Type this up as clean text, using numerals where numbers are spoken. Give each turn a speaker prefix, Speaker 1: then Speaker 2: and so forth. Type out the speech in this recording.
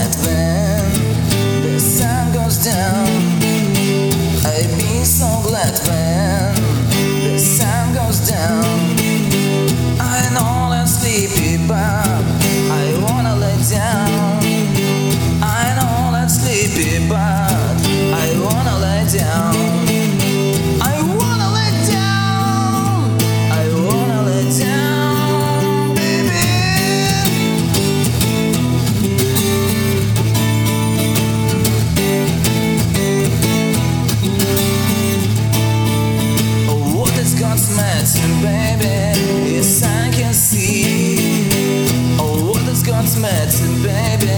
Speaker 1: glad when the sun goes down. I'd be so glad when the sun goes down. I know I'm sleepy, but I wanna lay down. I know I'm sleepy, but I wanna lay down. I wanna lay down. I wanna lay down, baby. Oh, what is God's medicine, baby? Yes, I can see. Oh, what is God's medicine, baby?